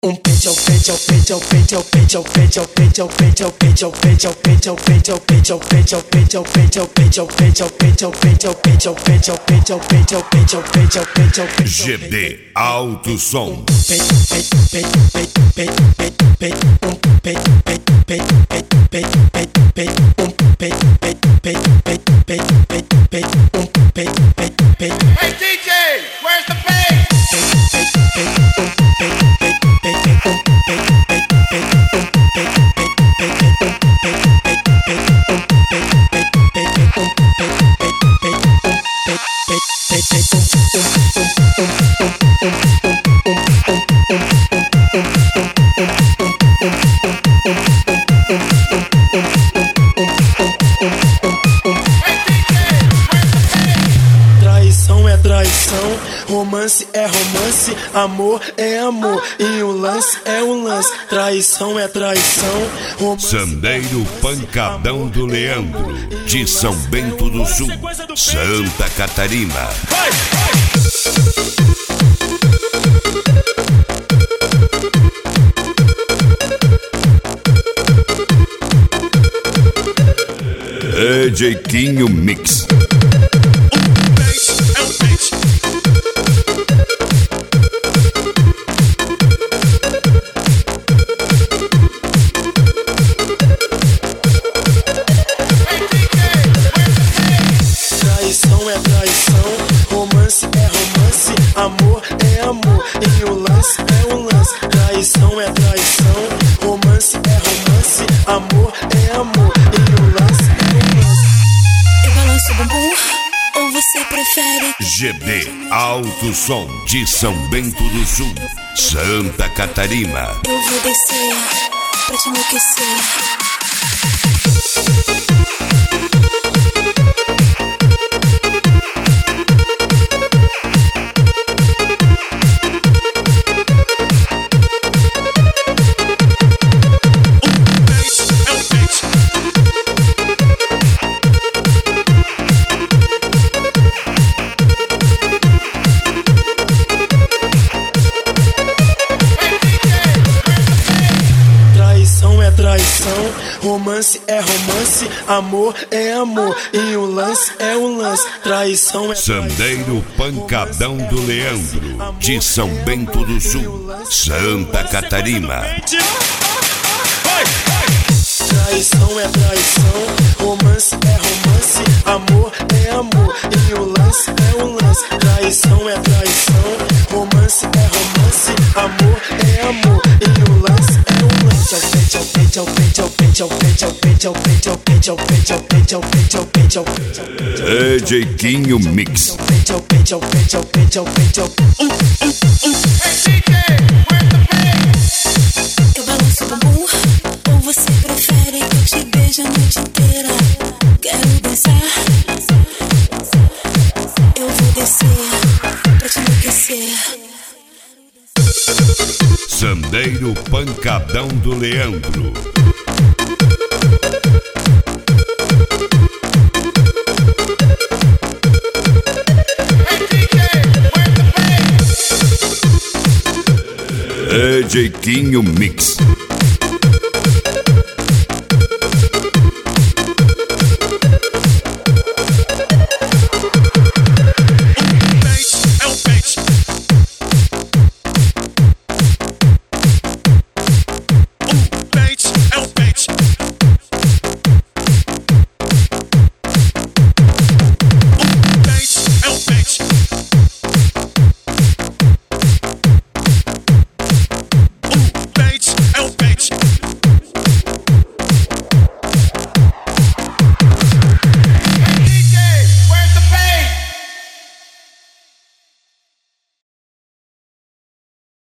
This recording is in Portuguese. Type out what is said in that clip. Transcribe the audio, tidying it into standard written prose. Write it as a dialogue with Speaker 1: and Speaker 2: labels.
Speaker 1: GB Alto Som.
Speaker 2: Hey DJ, where's the bass?
Speaker 3: Traição é traição, romance é romance, amor é amor e o lance é o lance. Traição é traição, romance.
Speaker 1: Sandeiro Pancadão do Leandro, de São Bento do Sul, Santa Catarina. É Jeitinho Mix.
Speaker 3: Traição é traição, romance é romance, amor é amor e o lance é o lance. Traição é traição, romance é romance, amor é amor e o lance é o lance.
Speaker 4: Eu balanço o bumbum ou você prefere?
Speaker 1: GB Alto Som, de São Bento do Sul, Santa Catarina.
Speaker 4: Eu vou descer pra te enlouquecer.
Speaker 3: Traição, romance é romance, amor é amor e o lance é o lance. Traição é
Speaker 1: Sandeiro Pancadão do Leandro, de São Bento do Sul, Santa Catarina.
Speaker 3: Traição é traição, romance é romance, amor é amor e o lance é o lance. Traição é traição, romance é romance, amor é amor e o lance é o lance.
Speaker 1: É Jeitinho Mix.
Speaker 2: Hey DJ, where's the bass?
Speaker 4: Eu balanço o bumbum ou você prefere que eu te beije a noite inteira? Quero dançar, eu vou descer pra te enlouquecer.
Speaker 1: Sandeiro Pancadão do Leandro.
Speaker 2: Hey DJ, where's the bass?
Speaker 1: É Jeitinho Mix.